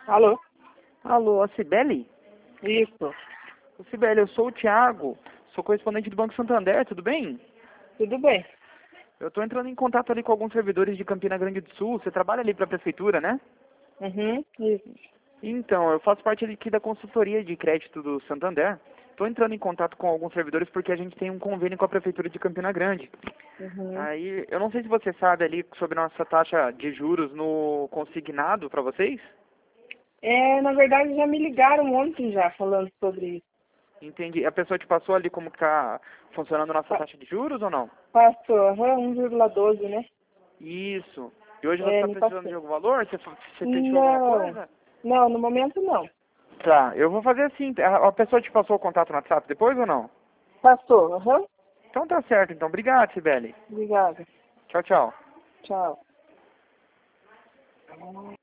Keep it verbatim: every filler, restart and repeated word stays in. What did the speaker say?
Alô? Alô, a Cibele? Isso. Ô, Cibele, eu sou o Thiago, sou correspondente do Banco Santander, tudo bem? Tudo bem? Eu estou entrando em contato ali com alguns servidores de Campina Grande do Sul, você trabalha ali para a prefeitura, né? Uhum. Isso. Então, eu faço parte aqui da consultoria de crédito do Santander. Estou entrando em contato com alguns servidores porque a gente tem um convênio com a prefeitura de Campina Grande. Uhum. Aí, eu não sei se você sabe ali sobre nossa taxa de juros no consignado para vocês. É, na verdade já me ligaram ontem já falando sobre isso. Entendi. A pessoa te passou ali como que tá funcionando a nossa Pa- taxa de juros ou não? Passou, aham, um vírgula doze, né? Isso. E hoje você É, está me precisando passou. de algum valor? Você, fa- você fechou alguma Não, coisa? não, no momento não. Tá, eu vou fazer assim. A, a pessoa te passou o contato no WhatsApp depois ou não? Passou, aham. Então tá certo, então. Obrigado, Sibeli. Obrigada. Tchau, tchau. Tchau.